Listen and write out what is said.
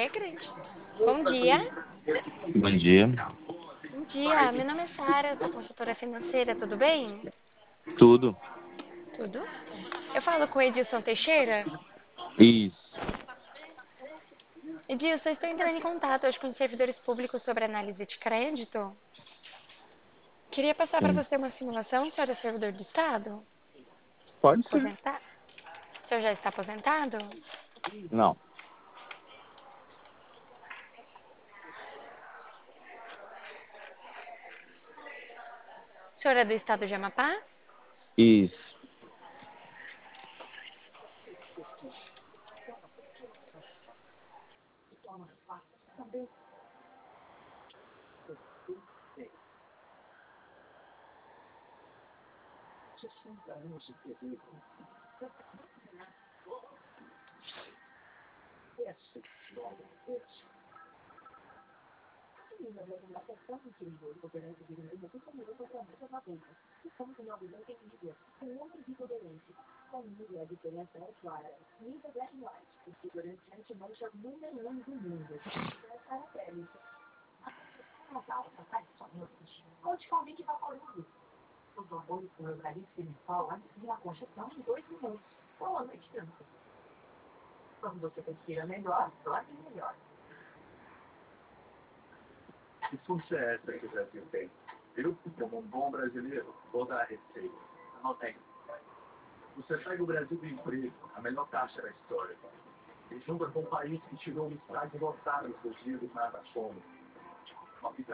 Alegre. Bom dia. Bom dia. Bom dia. Meu nome é Sara, eu sou consultora financeira, tudo bem? Tudo? Tudo. Eu falo com o Edilson Teixeira. Isso. Edilson, eu estou entrando em contato hoje com os servidores públicos sobre análise de crédito. Queria passar para Sim. você uma simulação. O senhor é servidor do Estado? Pode ser. Aposentado? O senhor já está aposentado? Não. O senhor é do Estado de Amapá? Isso. Que força é essa que o Brasil tem? Eu, como um bom brasileiro, vou dar a receita. Anota aí. Você pega o Brasil do emprego, a melhor taxa da história. E junta com um país que tirou um estádio lotado dos dias do nada fome.